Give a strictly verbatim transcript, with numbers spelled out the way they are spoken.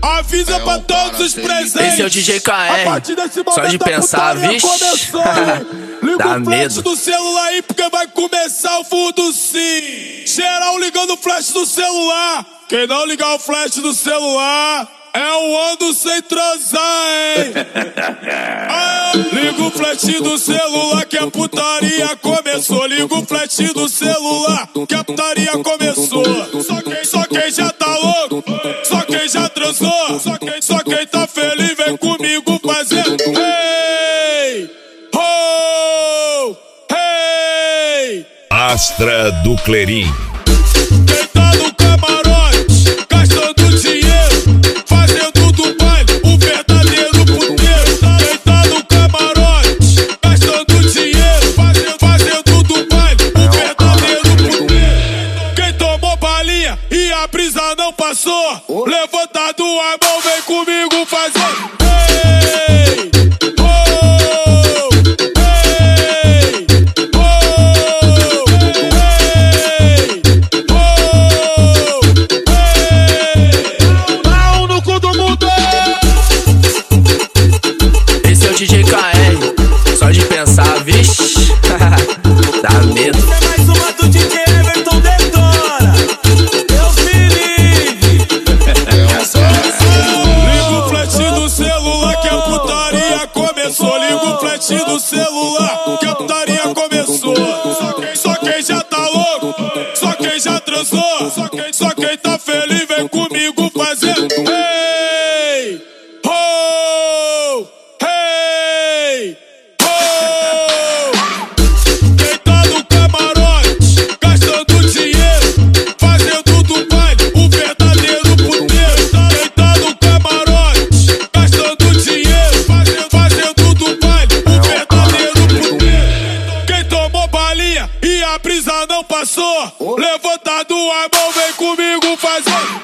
Avisa pra todos os presentes. Esse é o D J K R. Só de pensar, vixe. Liga Dá o flash medo. do celular aí porque vai começar o fundo sim. Geral ligando o flash do celular. Quem não ligar o flash do celular é o ando sem transar, hein? Aê, liga o flash do celular que a putaria começou. Liga o flash do celular que a putaria começou. Só quem, só quem já tá louco, só quem já transou, só quem, só quem tá feliz vem comigo fazendo. Hey! Ho! Hey! Astra do Clerim. Quem tá no camarote, gastando dinheiro, fazendo do baile o verdadeiro puteiro. Quem tá no camarote, gastando dinheiro, fazendo, fazendo do baile o verdadeiro puteiro. Quem tomou balinha e a brisa não passou, levantado a mão, vem comigo fazendo. Hey! Ho! Hey! Ho! Hey! Pau no cu do mundo! Esse é o D J K R. Só de pensar, vixe. Dá medo. É mais uma do D J Everton Detona. Deus me livre. Liga o flash do celular que a putaria começou. Liga o flash do celular que a putaria começou. Só quem, só quem já tá louco, só quem já transou, só quem, só quem tá feliz vem comigo fazendo. Hey! Ho! Hey! Ho! Quem tá no camarote, gastando dinheiro, fazendo do baile o verdadeiro puteiro. Quem tá no camarote, gastando dinheiro, fazendo, fazendo do baile o verdadeiro puteiro. Quem tomou balinha e a brisa não passou, levantado a mão, vem comigo fazendo.